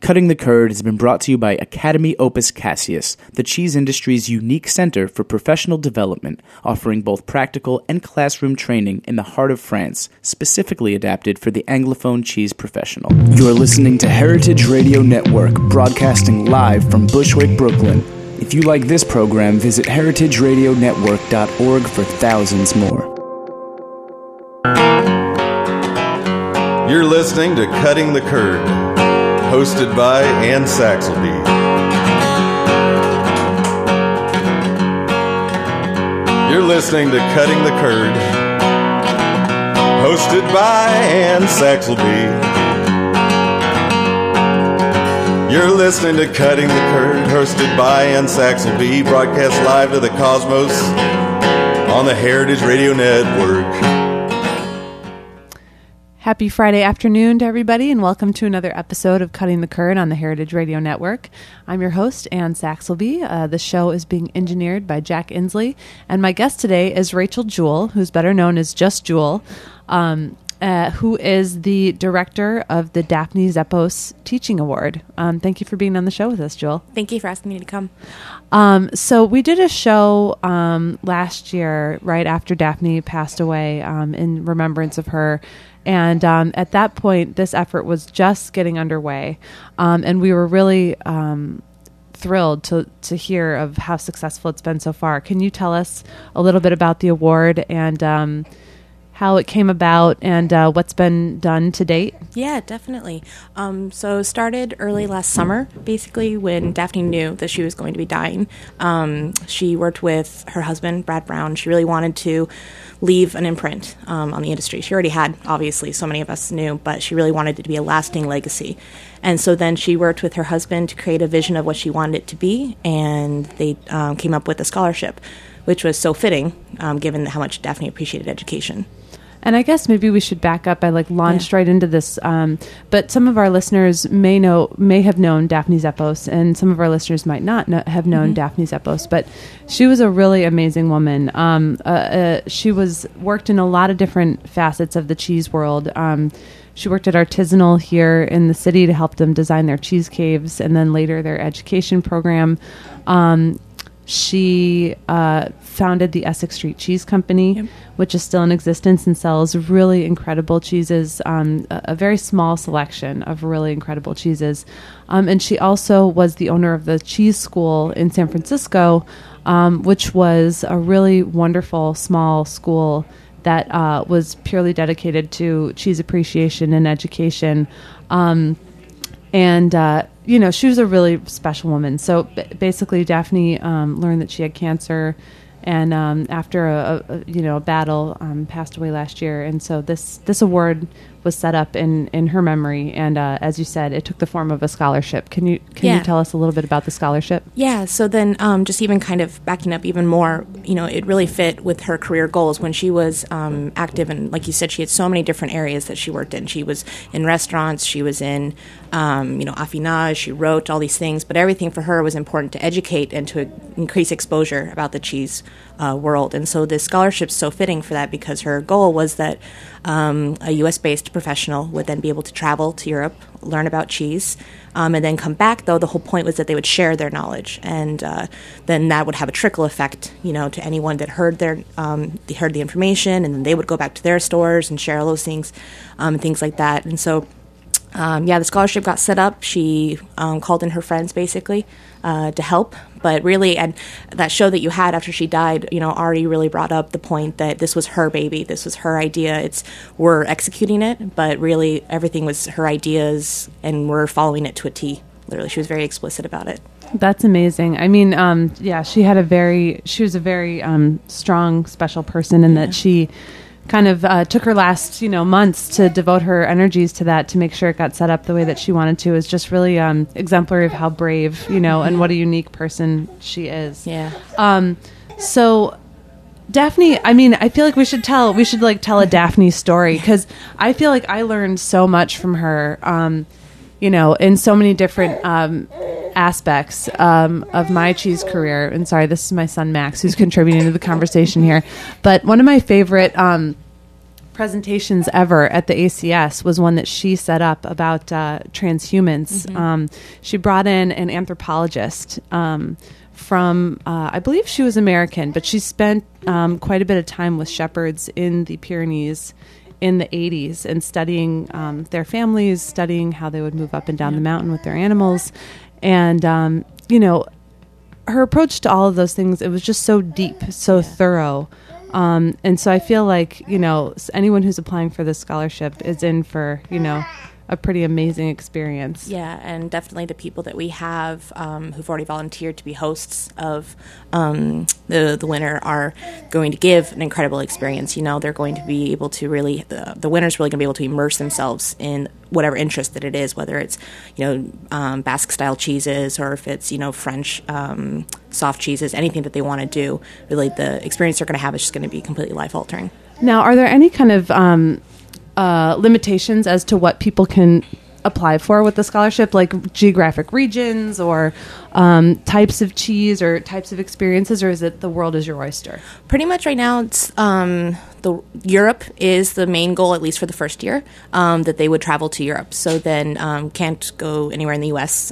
Cutting the Curd has been brought to you by Academy Opus Cassius, the cheese industry's unique center for professional development, offering both practical and classroom training in the heart of France, specifically adapted for the Anglophone cheese professional. You are listening to Heritage Radio Network, broadcasting live from Bushwick, Brooklyn. If you like this program, visit heritageradionetwork.org for thousands more. You're listening to Cutting the Curd, hosted by Ann Saxelby. You're listening to Cutting the Curd, hosted by Ann Saxelby. You're listening to Cutting the Curd, hosted by Ann Saxelby, broadcast live to the cosmos on the Heritage Radio Network. Happy Friday afternoon to everybody, and welcome to another episode of Cutting the Curd on the Heritage Radio Network. I'm your host, Ann Saxelby. The show is being engineered by Jack Inslee, and my guest today is Rachel Jewell, who's better known as Just Jewell, who is the director of the Daphne Zepos Teaching Award. Thank you for being on the show with us, Jewell. Thank you for asking me to come. So we did a show last year, right after Daphne passed away, in remembrance of her. And at that point, this effort was just getting underway. And we were really thrilled to hear of how successful it's been so far. Can you tell us a little bit about the award and how it came about and what's been done to date? Yeah, definitely. So it started early last summer, basically, when Daphne knew that she was going to be dying. She worked with her husband, Brad Brown. She really wanted to leave an imprint on the industry. She already had, obviously, so many of us knew, but she really wanted it to be a lasting legacy. And so then she worked with her husband to create a vision of what she wanted it to be, and they came up with a scholarship, which was so fitting, given how much Daphne appreciated education. And I guess maybe we should back up. I launched right into this, but some of our listeners may have known Daphne Zepos, and some of our listeners might not have known Daphne Zepos. But she was a really amazing woman. She worked in a lot of different facets of the cheese world. She worked at Artisanal here in the city to help them design their cheese caves, and then later their education program. She founded the Essex Street Cheese Company, which is still in existence and sells really incredible cheeses, a very small selection of really incredible cheeses. And she also was the owner of the Cheese School in San Francisco, which was a really wonderful small school that was purely dedicated to cheese appreciation and education. She was a really special woman. So basically, Daphne learned that she had cancer, and after a battle, passed away last year. And so this award was set up in her memory. And as you said, it took the form of a scholarship. Can you tell us a little bit about the scholarship? Yeah. So then, just even kind of backing up even more, it really fit with her career goals when she was active. And like you said, she had so many different areas that she worked in. She was in restaurants. She was in, affinage. She wrote all these things. But everything for her was important to educate and to increase exposure about the cheese world. And so this scholarship's so fitting for that because her goal was that a U.S.-based professional would then be able to travel to Europe, learn about cheese, and then come back, though the whole point was that they would share their knowledge. And then that would have a trickle effect, to anyone that heard the information, and then they would go back to their stores and share all those things, and things like that. And so the scholarship got set up. She called in her friends, basically, to help. But really, and that show that you had after she died, Ari really brought up the point that this was her baby. This was her idea. We're executing it, but really everything was her ideas, and we're following it to a T. Literally, she was very explicit about it. That's amazing. I mean, she was a very strong, special person in that she kind of took her last, months to devote her energies to that, to make sure it got set up the way that she wanted to. Is just really exemplary of how brave, and what a unique person she is. Yeah. So Daphne, I mean, I feel like we should tell a Daphne story, because I feel like I learned so much from her, in so many different aspects of my cheese career. And sorry, this is my son Max who's contributing to the conversation here. But one of my favorite presentations ever at the ACS was one that she set up about transhumans. She brought in an anthropologist from, I believe she was American, but she spent quite a bit of time with shepherds in the Pyrenees in the 80s and studying their families, studying how they would move up and down the mountain with their animals. And, you know, her approach to all of those things, it was just so deep, so thorough. And so I feel like, you know, anyone who's applying for this scholarship is in for, you know, a pretty amazing experience. Yeah, and definitely the people that we have who've already volunteered to be hosts of the winner are going to give an incredible experience. You know, they're going to be able to really, the winner's really going to be able to immerse themselves in whatever interest that it is, whether it's, you know, Basque-style cheeses or if it's, you know, French soft cheeses, anything that they want to do. Really, the experience they're going to have is just going to be completely life-altering. Now, are there any kind of limitations as to what people can apply for with the scholarship, like geographic regions or types of cheese or types of experiences, or is it the world is your oyster? Pretty much right now, it's Europe is the main goal, at least for the first year, that they would travel to Europe. So then can't go anywhere in the U.S.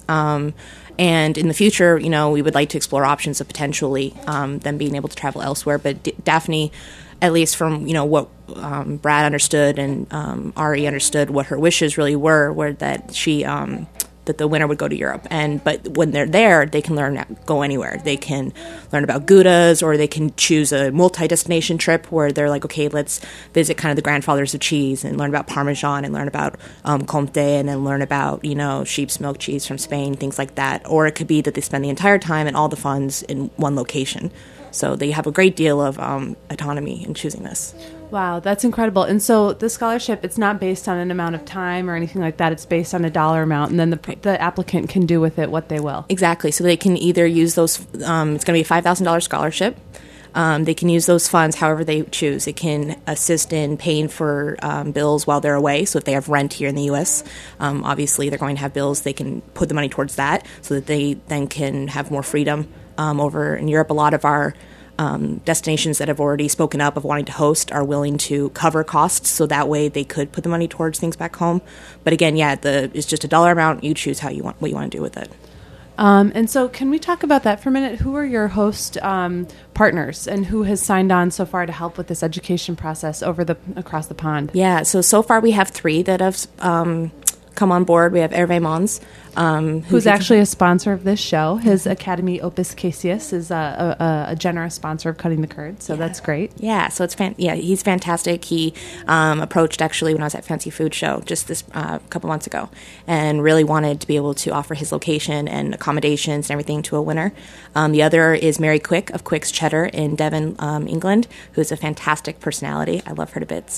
And in the future, you know, we would like to explore options of potentially them being able to travel elsewhere. But Daphne, at least from, you know, what Brad understood and Ari understood, what her wishes really were that she that the winner would go to Europe. But when they're there, they can go anywhere. They can learn about Goudas, or they can choose a multi-destination trip where they're like, okay, let's visit kind of the grandfathers of cheese and learn about Parmesan and learn about Comté, and then learn about, you know, sheep's milk cheese from Spain, things like that. Or it could be that they spend the entire time and all the funds in one location. So they have a great deal of autonomy in choosing this. Wow, that's incredible. And so the scholarship, it's not based on an amount of time or anything like that. It's based on a dollar amount, and then the applicant can do with it what they will. Exactly. So they can either use those, it's going to be a $5,000 scholarship. They can use those funds however they choose. It can assist in paying for bills while they're away. So if they have rent here in the U.S., obviously they're going to have bills. They can put the money towards that so that they then can have more freedom. Over in Europe, a lot of our destinations that have already spoken up of wanting to host are willing to cover costs, so that way they could put the money towards things back home. But again, yeah, it's just a dollar amount. You choose what you want to do with it. And so can we talk about that for a minute? Who are your host partners, and who has signed on so far to help with this education process across the pond? Yeah, so far we have 3 that have come on board. We have Hervé Mons, who's actually a sponsor of this show. His Academy Opus Caesius is a generous sponsor of Cutting the Curd, so that's great. Yeah, so he's fantastic. He approached actually when I was at Fancy Food Show just this couple months ago, and really wanted to be able to offer his location and accommodations and everything to a winner. The other is Mary Quick of Quick's Cheddar in Devon, England, who's a fantastic personality. I love her to bits.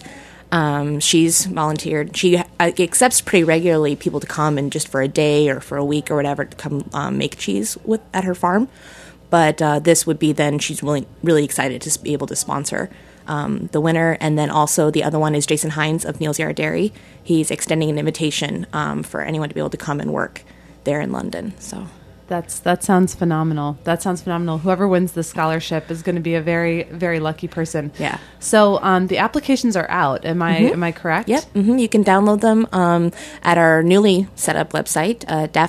She's volunteered. She accepts pretty regularly people to come and just for a day or for a week or whatever to come make cheese at her farm. But this would be then she's really excited to be able to sponsor the winner. And then also the other one is Jason Hines of Neal's Yard Dairy. He's extending an invitation for anyone to be able to come and work there in London. So. That sounds phenomenal. Whoever wins the scholarship is going to be a very, very lucky person. Yeah. So the applications are out. Am I correct? Yep. Mm-hmm. You can download them at our newly set up website,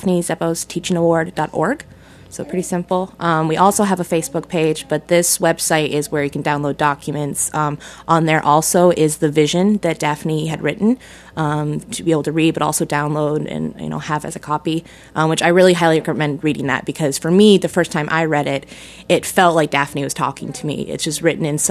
DaphneZepposteachingAward.org. So pretty simple. We also have a Facebook page, but this website is where you can download documents. On there also is the vision that Daphne had written to be able to read, but also download and have as a copy, which I really highly recommend reading that, because for me, the first time I read it, it felt like Daphne was talking to me. It's just written in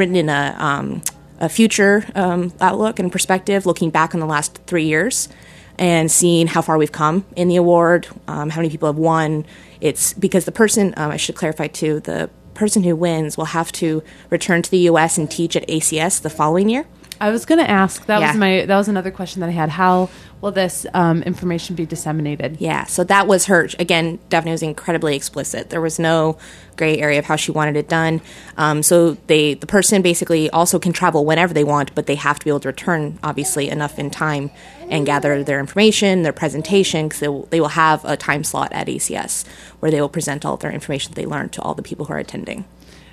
a future outlook and perspective, looking back on the last 3 years and seeing how far we've come in the award, how many people have won. It's because the person, I should clarify too, the person who wins will have to return to the U.S. and teach at ACS the following year. I was going to ask, that was another question that I had. How will this information be disseminated? Yeah, so that was her. Again, Daphne was incredibly explicit. There was no gray area of how she wanted it done. So the person basically also can travel whenever they want, but they have to be able to return, obviously, enough in time and gather their information, their presentation, because they will have a time slot at ACS where they will present all of their information that they learned to all the people who are attending.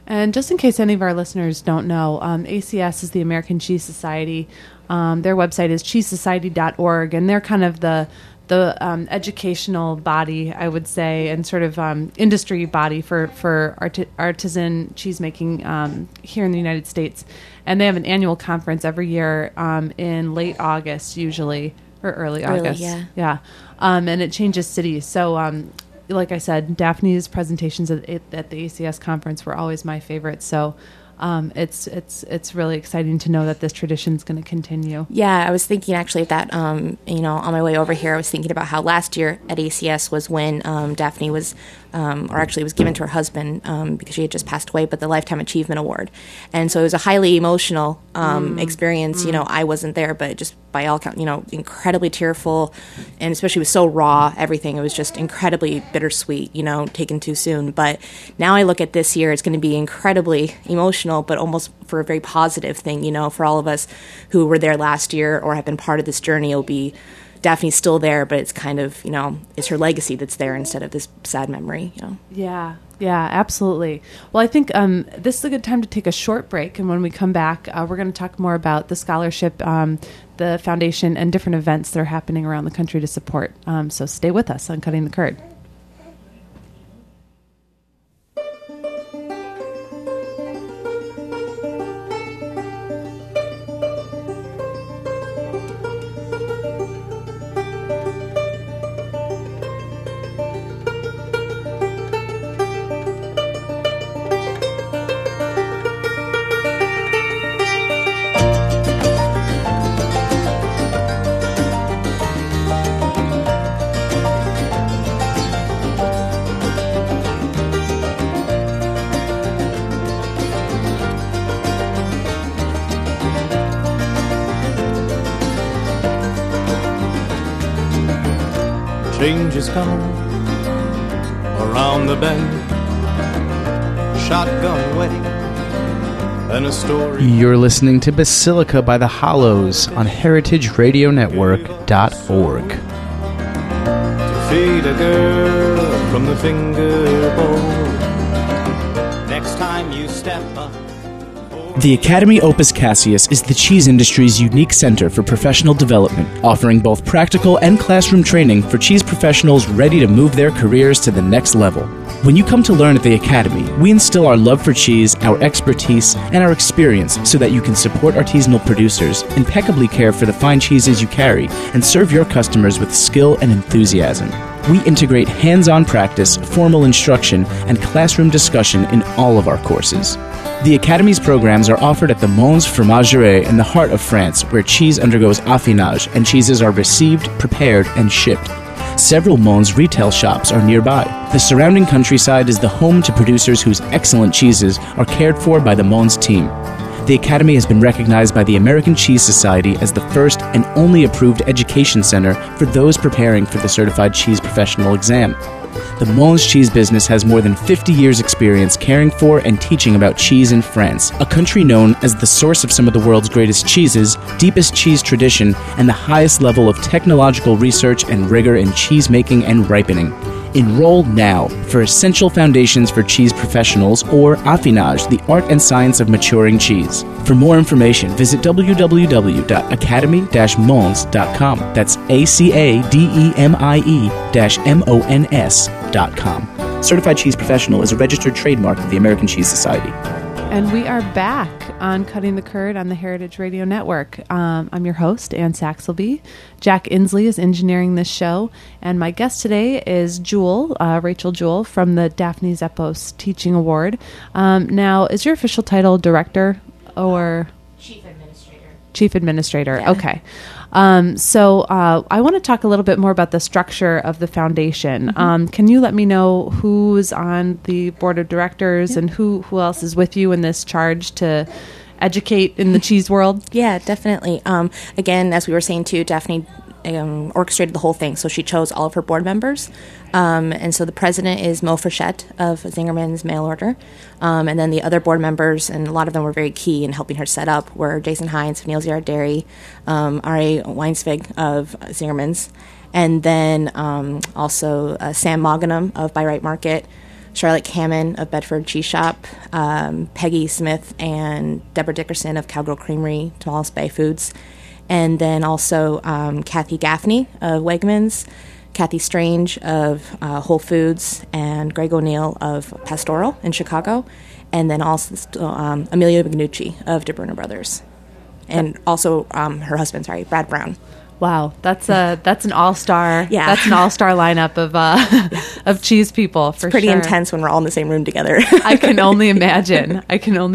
And just in case any of our listeners don't know, ACS is the American Cheese Society. Their website is cheesesociety.org, and they're kind of the educational body, I would say, and sort of industry body for artisan cheesemaking here in the United States. And they have an annual conference every year in late August, usually, or early August. Yeah. And it changes cities. So, like I said, Daphne's presentations at the ACS conference were always my favorite. So it's really exciting to know that this tradition is going to continue. Yeah, I was thinking actually that, on my way over here, I was thinking about how last year at ACS was when Daphne was, or actually was given to her husband because she had just passed away, but the Lifetime Achievement Award. And so it was a highly emotional experience. I wasn't there, but just by all count, incredibly tearful, and especially it was so raw, everything. It was just incredibly bittersweet, taken too soon. But now I look at this year, it's going to be incredibly emotional, but almost for a very positive thing, for all of us who were there last year or have been part of this journey. It'll be Daphne's still there, but it's kind of, it's her legacy that's there instead of this sad memory, Yeah, absolutely. Well, I think this is a good time to take a short break, and when we come back, we're going to talk more about the scholarship, the foundation, and different events that are happening around the country to support. So stay with us on Cutting the Curd. Change is coming around the bend, shotgun wedding, and a story. You're listening to Basilica by the Hollows on heritageradionetwork.org. To feed a girl from the fingerboard. Next time you step up. The Academy Opus Cassius is the cheese industry's unique center for professional development, offering both practical and classroom training for cheese professionals ready to move their careers to the next level. When you come to learn at the Academy, we instill our love for cheese, our expertise, and our experience so that you can support artisanal producers, impeccably care for the fine cheeses you carry, and serve your customers with skill and enthusiasm. We integrate hands-on practice, formal instruction, and classroom discussion in all of our courses. The Academy's programs are offered at the Mons Fromagerie in the heart of France, where cheese undergoes affinage and cheeses are received, prepared, and shipped. Several Mons retail shops are nearby. The surrounding countryside is the home to producers whose excellent cheeses are cared for by the Mons team. The Academy has been recognized by the American Cheese Society as the first and only approved education center for those preparing for the Certified Cheese Professional exam. The Mons cheese business has more than 50 years' experience caring for and teaching about cheese in France, a country known as the source of some of the world's greatest cheeses, deepest cheese tradition, and the highest level of technological research and rigor in cheese making and ripening. Enroll now for Essential Foundations for Cheese Professionals, or Affinage, the art and science of maturing cheese. For more information, visit www.academy-mons.com. That's ACADEMIE-MONS.com. Certified Cheese Professional is a registered trademark of the American Cheese Society. And we are back on Cutting the Curd on the Heritage Radio Network. I'm your host, Ann Saxelby. Jack Inslee is engineering this show. And my guest today is Jewel, Rachel Jewel, from the Daphne Zepos Teaching Award. Now, is your official title director or? Chief Administrator. Chief Administrator, Yeah. Okay. So I want to talk a little bit more about the structure of the foundation. Mm-hmm. Can you let me know who's on the board of directors and who else is with you in this charge to educate in the cheese world? Yeah, definitely. Again, as we were saying too, Daphne orchestrated the whole thing. So she chose all of her board members. And so the president is Mo Frechette of Zingerman's Mail Order. And then the other board members, and a lot of them were very key in helping her set up, were Jason Hines, Neil Ziard Dairy, R.A. Weinsvig of Zingerman's, and then also Sam Moggenham of By Right Market, Charlotte Kamen of Bedford Cheese Shop, Peggy Smith and Deborah Dickerson of Cowgirl Creamery, Tomales Bay Foods, and then also Kathy Gaffney of Wegmans, Kathy Strange of Whole Foods, and Greg O'Neill of Pastoral in Chicago, and then also Amelia Mignucci of DeBruno Brothers, and also her husband, Brad Brown. Wow, that's an all-star. Yeah. That's an all-star lineup of cheese people. For Pretty sure. intense when we're all in the same room together. I can only imagine.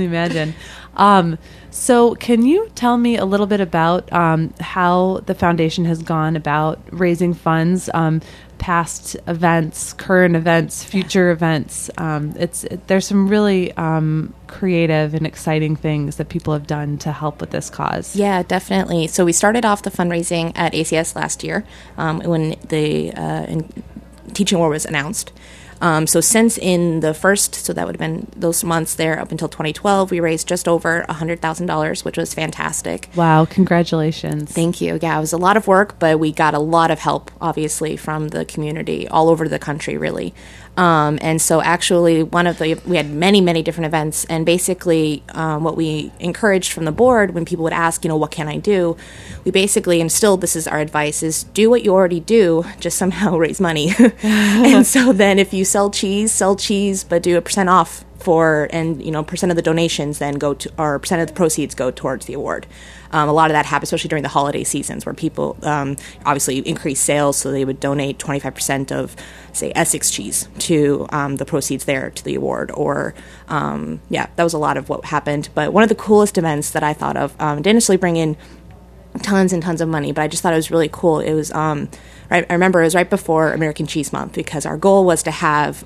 So can you tell me a little bit about how the foundation has gone about raising funds, past events, current events, future events? There's some really creative and exciting things that people have done to help with this cause. Yeah, definitely. So we started off the fundraising at ACS last year when the Teaching Award was announced. So since in the first, so that would have been those months there up until 2012, we raised just over $100,000, which was fantastic. Wow, congratulations. Thank you. Yeah, it was a lot of work, but we got a lot of help, obviously, from the community all over the country, really. And so actually we had many, many different events, and basically what we encouraged from the board when people would ask, what can I do? We basically, and still this is our advice, is do what you already do, just somehow raise money. And so then if you sell cheese, but do a % off and % of the donations then go to, or % of the proceeds go towards the award. A lot of that happens, especially during the holiday seasons, where people obviously increase sales, so they would donate 25% of, say, Essex cheese to the proceeds there to the award. Or, that was a lot of what happened. But one of the coolest events that I thought of, didn't necessarily bring in tons and tons of money, but I just thought it was really cool. It was, I remember it was right before American Cheese Month, because our goal was to have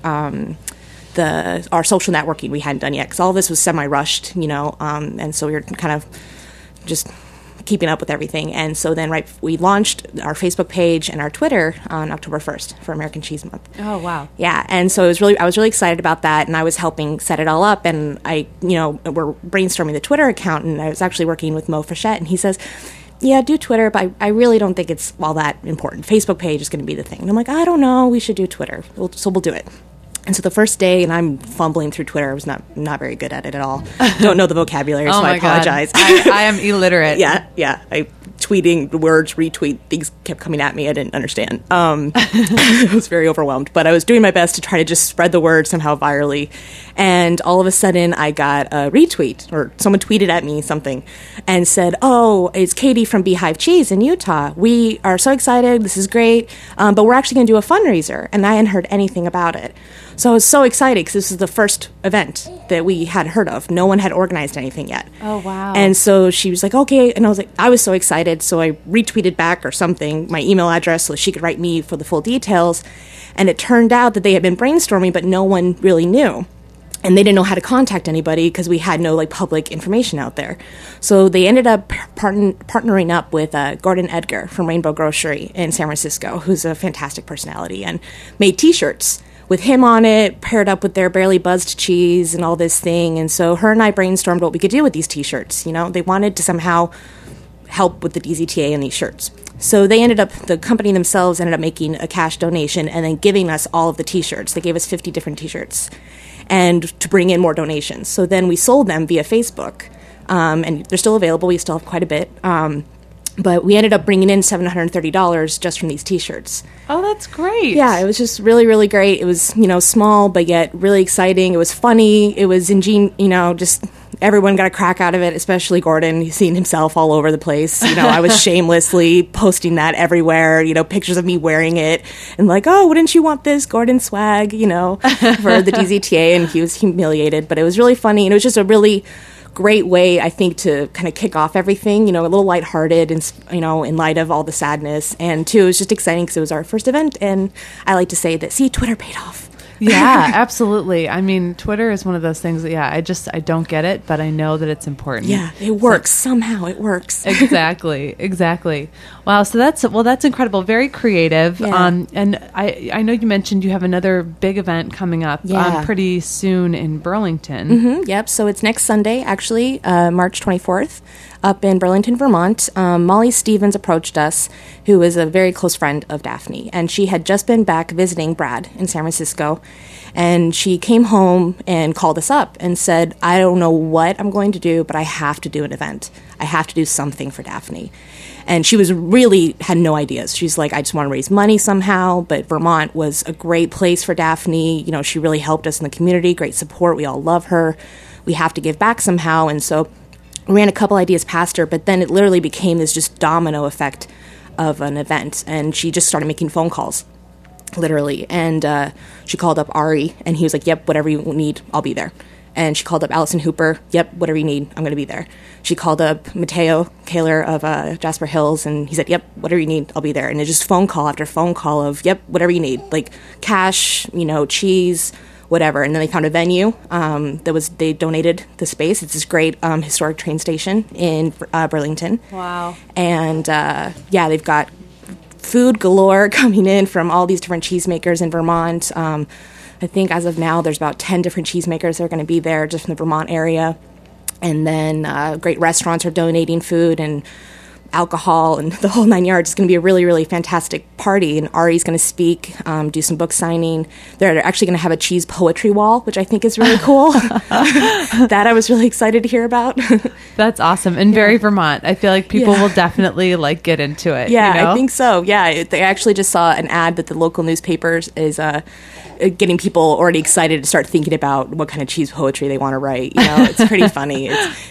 our social networking we hadn't done yet, because all this was semi-rushed, and so we were kind of just keeping up with everything. And so then we launched our Facebook page and our Twitter on October 1st for American Cheese Month. Oh, wow. Yeah, and so I was really excited about that, and I was helping set it all up, and we're brainstorming the Twitter account, and I was actually working with Mo Frechette, and he says, yeah, do Twitter, but I really don't think it's all that important. Facebook page is going to be the thing. And I'm like, I don't know, we should do Twitter. So we'll do it. And so the first day, and I'm fumbling through Twitter. I was not very good at it at all. Don't know the vocabulary, so I apologize. I am illiterate. Yeah. Tweeting the words, retweet, things kept coming at me. I didn't understand. I was very overwhelmed, but I was doing my best to try to just spread the word somehow virally. And all of a sudden, I got a retweet, or someone tweeted at me something and said, "Oh, it's Katie from Beehive Cheese in Utah. We are so excited. This is great, but we're actually going to do a fundraiser." And I hadn't heard anything about it. So I was so excited because this is the first event that we had heard of. No one had organized anything yet. Oh, wow. And so she was like, okay. And I was so excited. So I retweeted back or something, my email address, so she could write me for the full details. And it turned out that they had been brainstorming, but no one really knew. And they didn't know how to contact anybody because we had no public information out there. So they ended up partnering up with Gordon Edgar from Rainbow Grocery in San Francisco, who's a fantastic personality, and made T-shirts with him on it, paired up with their Barely Buzzed cheese and all this thing. And so her and I brainstormed what we could do with these T-shirts. They wanted to somehow help with the DZTA and these shirts. So the company themselves ended up making a cash donation and then giving us all of the T-shirts. They gave us 50 different T-shirts and to bring in more donations. So then we sold them via Facebook, and they're still available. We still have quite a bit. But we ended up bringing in $730 just from these T-shirts. Oh, that's great. Yeah, it was just really, really great. It was, small, but yet really exciting. It was funny. It was just everyone got a crack out of it, especially Gordon. He's seen himself all over the place. I was shamelessly posting that everywhere, pictures of me wearing it and like, oh, wouldn't you want this Gordon swag, for the DZTA? And he was humiliated, but it was really funny. And it was just a really great way, I think, to kind of kick off everything, a little lighthearted and, in light of all the sadness. And two, it was just exciting because it was our first event. And I like to say that, Twitter paid off. Yeah, absolutely. I mean, Twitter is one of those things that, I don't get it, but I know that it's important. Yeah, it works. Somehow it works. Exactly. Wow. So that's incredible. Very creative. Yeah. And I know you mentioned you have another big event coming up pretty soon in Burlington. Mm-hmm. Yep. So it's next Sunday, actually, March 24th. Up in Burlington, Vermont. Molly Stevens approached us, who is a very close friend of Daphne, and she had just been back visiting Brad in San Francisco, And she came home and called us up and said, I don't know what I'm going to do, but I have to do an event. I have to do something for Daphne. And she was really had no ideas. She's like, I just want to raise money somehow. But Vermont was a great place for Daphne. You know, she really helped us in the community, great support. We all love her. We have to give back somehow. And so we ran a couple ideas past her, but then it literally became this just domino effect of an event. And she just started making phone calls, literally. And she called up Ari, and he was like, yep, whatever you need, I'll be there. And she called up Allison Hooper. Yep, whatever you need, I'm going to be there. She called up Mateo Kaler of Jasper Hills, and he said, yep, whatever you need, I'll be there. And it's just phone call after phone call of, yep, whatever you need, like cash, you know, cheese, whatever. And then they found a venue. They donated the space. It's this great historic train station in Burlington. Wow. And they've got food galore coming in from all these different cheesemakers in Vermont. I think as of now, there's about 10 different cheesemakers that are going to be there just from the Vermont area. And then great restaurants are donating food and alcohol and the whole 9 yards. It's going to be a really, really fantastic party. And Ari's going to speak, do some book signing. They're actually going to have a cheese poetry wall, which I think is really cool. That I was really excited to hear about. That's awesome. And very Vermont. I feel like people will definitely like get into it. Yeah, you know? I think so. Yeah, they actually just saw an ad that the local newspapers is getting people already excited to start thinking about what kind of cheese poetry they want to write. You know, it's pretty funny.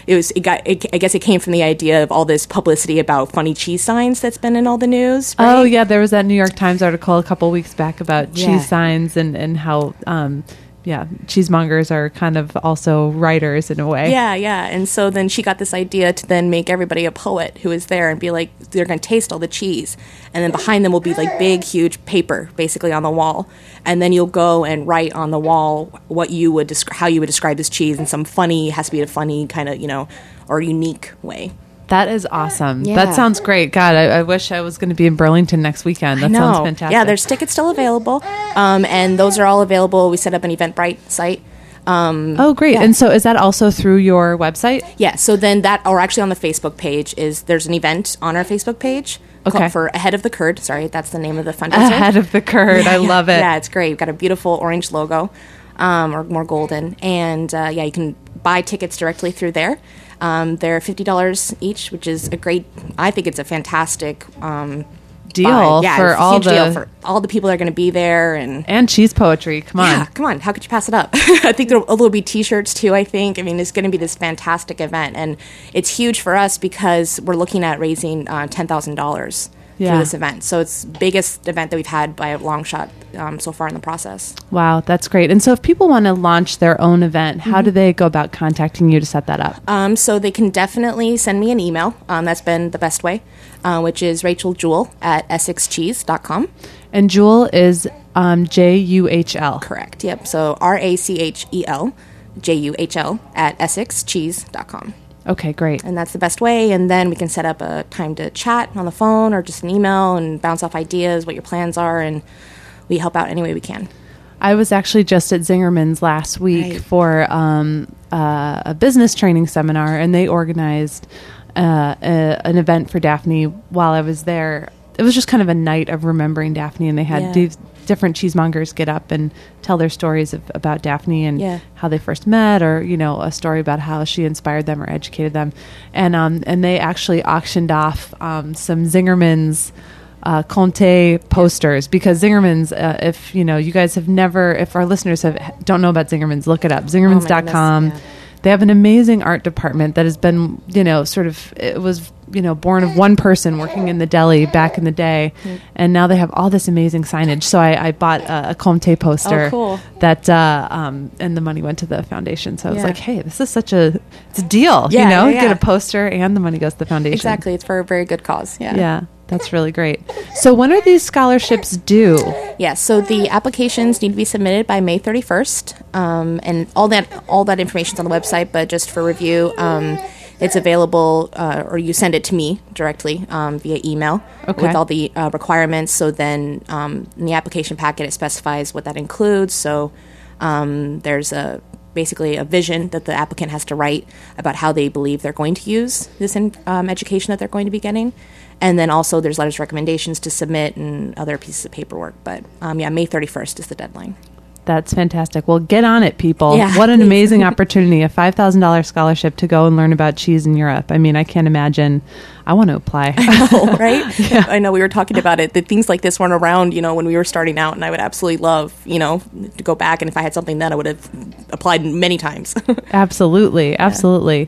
I guess it came from the idea of all this publicity about funny cheese signs that's been in all the news. Right? Oh yeah, there was that New York Times article a couple weeks back about cheese signs and how cheesemongers are kind of also writers in a way. Yeah. And so then she got this idea to then make everybody a poet who is there and be like, they're going to taste all the cheese. And then behind them will be like big, huge paper basically on the wall. And then you'll go and write on the wall what you would how you would describe this cheese in some funny, has to be a funny kind of, you know, or unique way. That is awesome. Yeah. That sounds great. God, I wish I was going to be in Burlington next weekend. That sounds fantastic. Yeah, there's tickets still available. And those are all available. We set up an Eventbrite site. Oh, great. Yeah. And so is that also through your website? Yeah, so then or actually on the Facebook page, there's an event on our Facebook page called for Ahead of the Curd. Sorry, that's the name of the fundraiser. Ahead of the Curd. I love it. Yeah, it's great. We've got a beautiful orange logo, or more golden. And you can buy tickets directly through there. They're $50 each, which is I think it's a fantastic deal for all deal for all the people that are going to be there and cheese poetry. Come on. Yeah, come on. How could you pass it up? I think there'll be T-shirts too. I mean, it's going to be this fantastic event, and it's huge for us because we're looking at raising $10,000 through this event. So it's the biggest event that we've had by a long shot so far in the process. Wow, that's great. And so if people want to launch their own event, how do they go about contacting you to set that up? So they can definitely send me an email. That's been the best way, which is racheljuhl@essexcheese.com. And Juhl is Juhl. Correct. Yep. So RACHEL JUHL @essexcheese.com. Okay, great. And that's the best way. And then we can set up a time to chat on the phone or just an email and bounce off ideas, what your plans are, and we help out any way we can. I was actually just at Zingerman's last week for a business training seminar, and they organized an event for Daphne while I was there. It was just kind of a night of remembering Daphne, and they had these different cheesemongers get up and tell their stories about Daphne and how they first met, or a story about how she inspired them or educated them, and they actually auctioned off some Zingerman's Comté posters, because Zingerman's, if you guys have never, if our listeners don't know about Zingerman's, look it up, Zingermans.com. They have an amazing art department that has been, it was, born of one person working in the deli back in the day. And now they have all this amazing signage. So I bought a Comté poster. Oh, cool. That, and the money went to the foundation. So I was like, hey, this is it's a deal, You get a poster and the money goes to the foundation. Exactly. It's for a very good cause. Yeah. That's really great. So when are these scholarships due? Yeah, so the applications need to be submitted by May 31st. And all that information is on the website, but just for review, it's available, or you send it to me directly via email with all the requirements. So then in the application packet, it specifies what that includes. So there's basically a vision that the applicant has to write about how they believe they're going to use this education that they're going to be getting. And then also there's letters of recommendations to submit and other pieces of paperwork. But May 31st is the deadline. That's fantastic. Well, get on it, people. Yeah. What an amazing opportunity. A $5,000 scholarship to go and learn about cheese in Europe. I mean, I can't imagine. I want to apply. I know, right? Yeah. I know we were talking about it. That things like this weren't around, when we were starting out, and I would absolutely love, to go back. And if I had something then, I would have applied many times. Absolutely. Absolutely.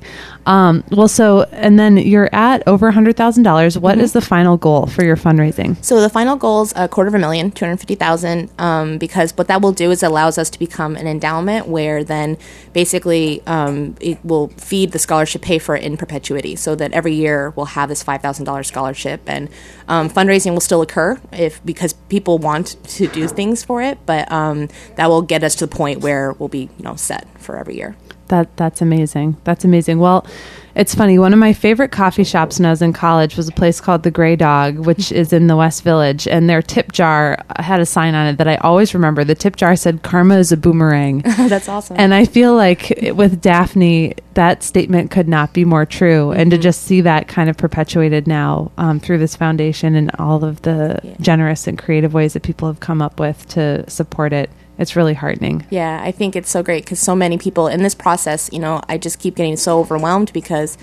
And then you're at over $100,000. What is the final goal for your fundraising? So the final goal is $250,000, $250,000, because what that will do is allows us to become an endowment where then basically it will feed the scholarship, pay for it in perpetuity, so that every year we'll have this $5,000 scholarship, and fundraising will still occur because people want to do things for it, but that will get us to the point where we'll be set for every year. That's amazing. That's amazing. Well, it's funny. One of my favorite coffee shops when I was in college was a place called The Gray Dog, which is in the West Village. And their tip jar had a sign on it that I always remember. The tip jar said, "Karma is a boomerang." That's awesome. And I feel like with Daphne, that statement could not be more true. And to just see that kind of perpetuated now through this foundation and all of the generous and creative ways that people have come up with to support it. It's really heartening. Yeah, I think it's so great because so many people in this process, I just keep getting so overwhelmed because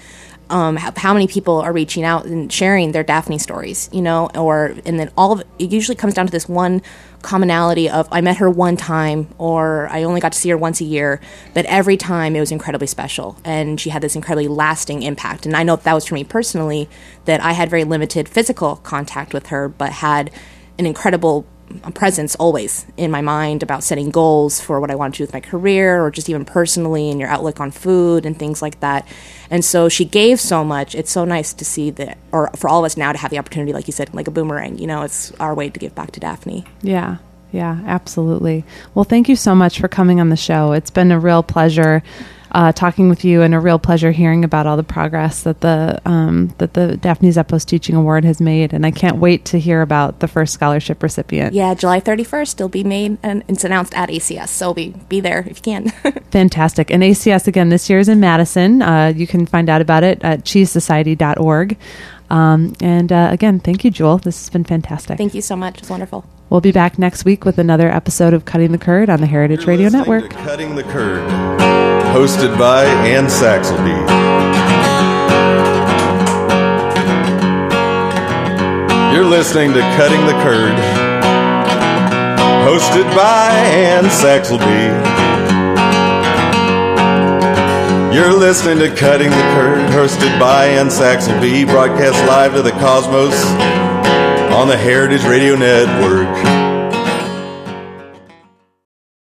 how many people are reaching out and sharing their Daphne stories, and then all of it usually comes down to this one commonality of I met her one time or I only got to see her once a year, but every time it was incredibly special and she had this incredibly lasting impact. And I know that was for me personally, that I had very limited physical contact with her, but had an incredible presence always in my mind about setting goals for what I want to do with my career or just even personally and your outlook on food and things like that. And so she gave so much. It's so nice to see that, or for all of us now to have the opportunity, like you said, like a boomerang, it's our way to give back to Daphne. Yeah, absolutely. Well, thank you so much for coming on the show. It's been a real pleasure talking with you, and a real pleasure hearing about all the progress that the Daphne Zepos Teaching Award has made. And I can't wait to hear about the first scholarship recipient. Yeah, July 31st, it'll be made, and it's announced at ACS, so be there if you can. Fantastic. And ACS, again, this year is in Madison. You can find out about it at cheesesociety.org. Again, thank you, Jewel. This has been fantastic. Thank you so much. It's wonderful. We'll be back next week with another episode of Cutting the Curd on the Heritage Radio Network. Cutting the Curd, hosted by Ann Saxelby. You're listening to Cutting the Curd, hosted by Ann Saxelby. You're listening to Cutting the Curd, hosted by Ann Saxelby, broadcast live to the cosmos on the Heritage Radio Network.